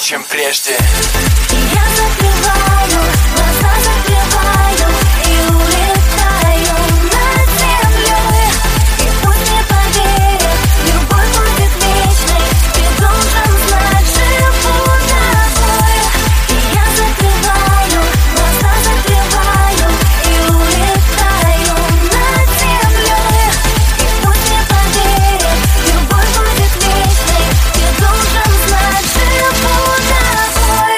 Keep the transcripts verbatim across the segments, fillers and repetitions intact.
чем прежде. Я закрываю, глаза закрываю и улетаю над землей. И пусть не поверят, любовь будет вечной. Ты должен знать, живу тобой. Я закрываю, глаза закрываю и улетаю над землей. И пусть не поверят, любовь будет вечной. Ты должен знать, живу тобой.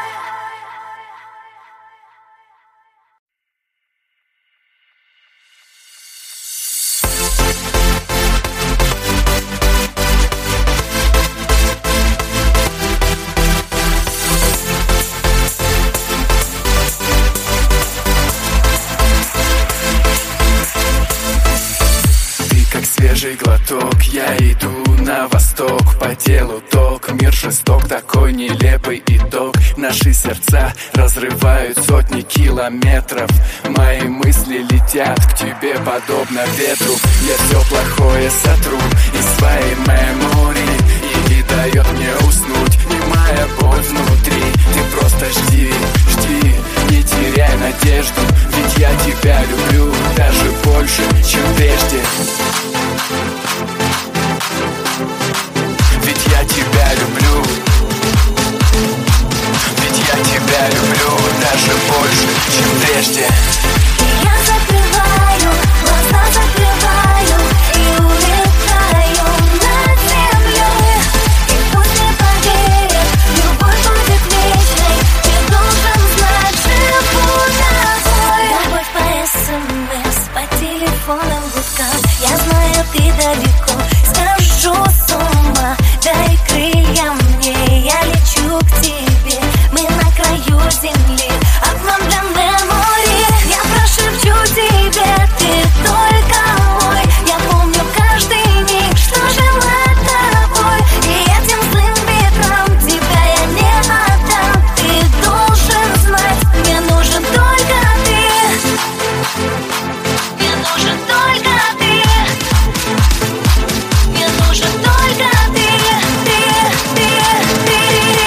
Ты как свежий глоток, я иду на восток. По телу ток, мир жесток, такой нелепый итог. Наши сердца разрывают сотни километров. Мои мысли летят к тебе подобно ветру. Я все плохое сотру из своей мемории, и не дает мне уснуть немая боль внутри. Ты просто жди, жди, не теряй надежду, ведь я тебя люблю даже больше, чем прежде. Ведь я тебя люблю, ведь я тебя люблю даже больше, чем прежде. Я закрываю, глаза закрываю и улетаю над землей. И пусть не поверят, любовь будет вечной. Ты должен знать, живу тобой. Любовь по СМС, по телефонам гудкам. Я знаю, ты далеко, схожу с ума. Дай крылья мне, я лечу к тебе. Мы на краю земли, окном для мемори. Я прошепчу тебе, ты только мой. Я помню каждый миг, что жила тобой. И этим злым ветром тебя я не отдам. Ты должен знать, мне нужен только ты. Мне нужен только ты. Мне нужен только ты, ты, ты, ты.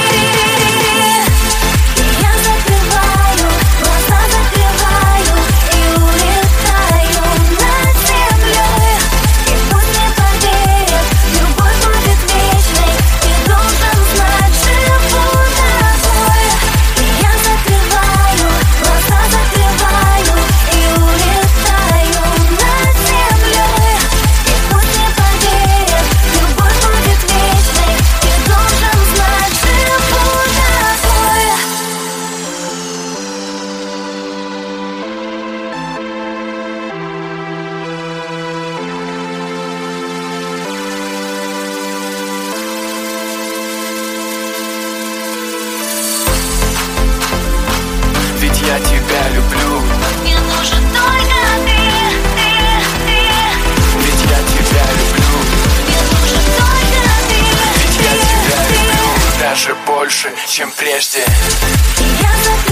Я закрываю, глаза закрываю и улетаю над землей. И пусть не поверят, любовь будет вечной. Ты должен знать, живу тобой. Я закрываю, глаза закрываю и улетаю над землей. И пусть не поверят, любовь будет вечной. Ты должен знать, живу тобой. Ведь я тебя люблю, Мне нужен только ты, ты, ты. ведь я тебя люблю, Мне нужен только ты, ведь я тебя ты, люблю даже больше, чем прежде. ты. Я закрываю,